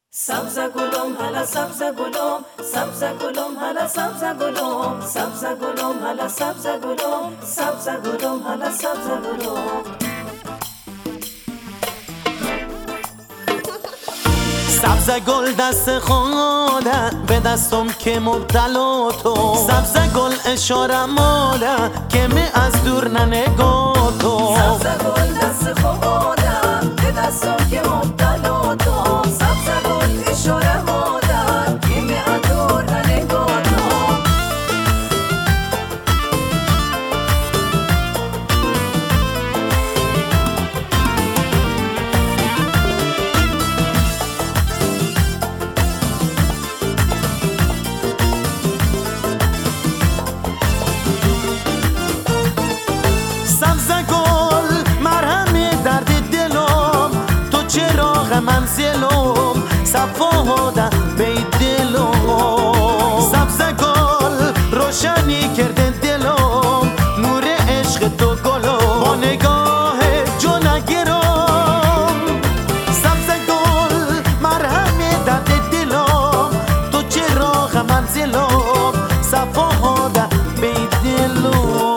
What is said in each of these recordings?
سبز گلم هلا سبز گلم، سبز گلم هلا سبز گلم، سبز گلم هلا سبز گلم، سبز گلم هلا سبز گلم. سبز گل دست خاله به دستم که مبتلا تو، سبز گل اشاره ماله که می از دور ننگاه تو. سبز گل دست خاله به دستم که مبتلا تو، سبز گل اشاره ماله که می از دور ننگاه تو. سبز گل مرهم درد دلم، تو چراغ منزلم صفا ده به دلم. سبز گل روشنی کرده دلم، نور عشق تو گلم با نگاه جو نگیرم. سبز گل مرهم درد دلم، تو چراغ منزلم صفا ده به دلم.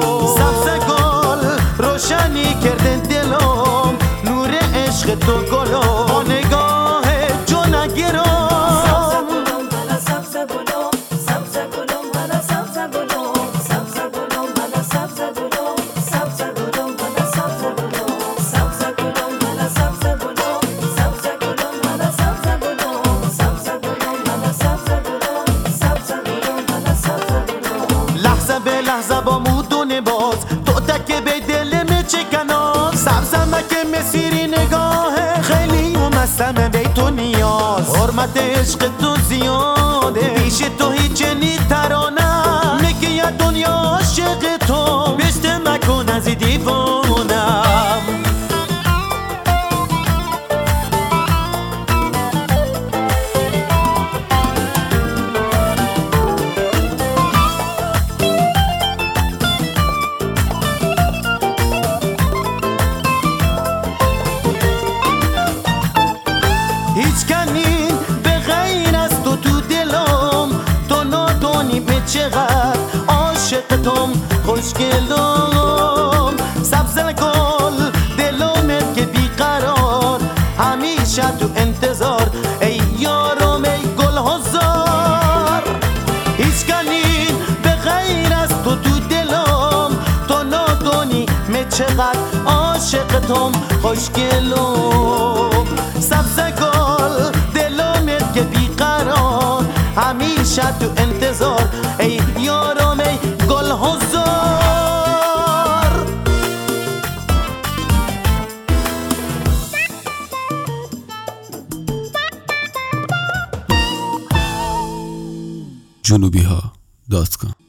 روشنی کرده دلم، نور عشق تو گلم با نگاه جو نگیرم. سبز گلم هلا سبز گلم، سبز گلم هلا سبز گلم، سبز گلم هلا سبز گلم، سبز گلم هلا سبز گلم، سبز گلم هلا سبز گلم، سبز گلم هلا سبز گلم، سبز گلم هلا سبز گلم، سبز گلم هلا سبز گلم. لحظه به لحظه با مودون باز تو تکه به دل می چکناز، سبزمه که مسیری نگاه خیلی و مستمه به تو نیاز. حرمت عشق تو زیاده، پیش تو هیچ نی ترانه، میگه یا دنیا عاشق تو بشته مکن از دیوانم. هیچ کنین به غیر از تو تو دلم، تو نادانی به چقدر عاشقتم خوشگلم. سبز گل دلم که بیقرار، همیشه تو انتظار ای یارم ای گل هزار. هیچ کنین به غیر از تو تو دلم، تو نادانی به چقدر عاشقتم خوشگلم. سبز گل دلم که بیقرار، همیشه تو انتظار ای یارم ای گل هزار. جنوبی‌ها.com